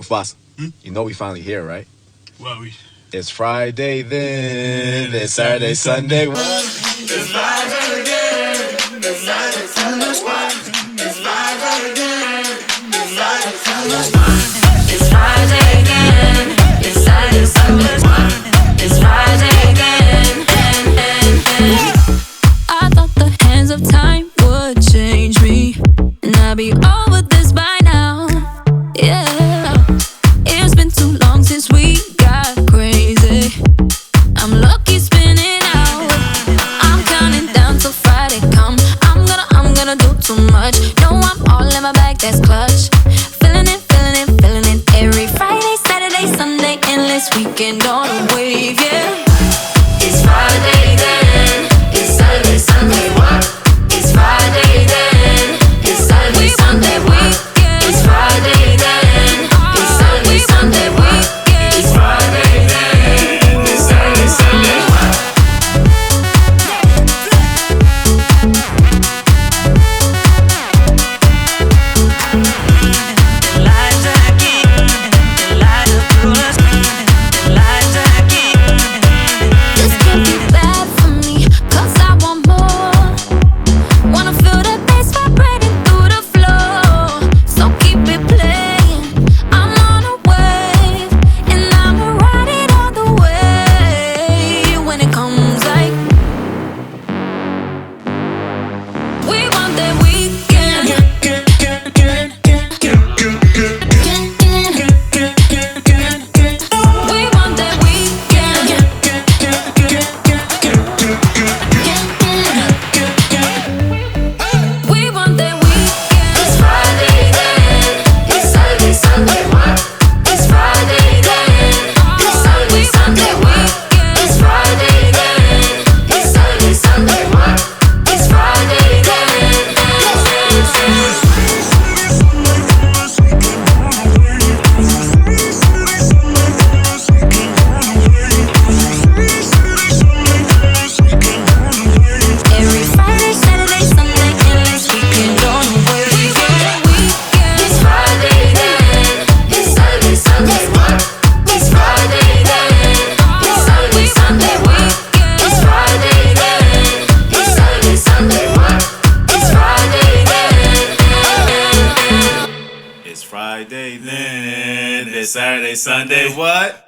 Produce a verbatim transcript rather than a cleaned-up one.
boss. Hmm? You know we finally here, right? Well, we. It's Friday then. It's Saturday, Sunday. What? It's Friday again. It's Friday, Sunday. What? It's Friday again. It's Friday, Sunday. It's Friday again. It's Saturday, Sunday. What? It's Friday again. I thought the hands of time would change me, and I'd be over this by now. Yeah, it's been too long since we got crazy. I'm lucky spinning out. I'm counting down till Friday come. I'm gonna, I'm gonna do too much. No, I'm all in my bag, that's clutch. Feeling it, feeling it, feeling it. Every Friday, Saturday, Sunday, endless weekend on a wave, yeah. It's Friday then. It's Saturday, Sunday. What? It's Friday then. It's Saturday, Sunday. What? It's Friday then. It's Saturday, Sunday. What? It's Friday then. It's Saturday, Sunday. What? This can't be bad for me, 'cause I want more. Wanna feel the bass vibrating through the floor. So keep it playing. I'm on a wave, and I'ma ride it all the way. When it comes like we want that weekend. We want that weekend. We want that weekend. It's Friday then. It's Saturday, Sunday. What? It's Friday then. It's Saturday, Sunday. What? It's Friday then. It's Saturday, Sunday. What? It's Friday then. Every Friday, Saturday, Sunday, endless weekend on the wave. We want that weekend. It's Friday then. It's Saturday, Sunday. What? It's Friday then. It's Saturday, Sunday. What? It's Friday then. It's Saturday, Sunday. What? It's Friday then. It's Friday then. It's Saturday, Sunday. What?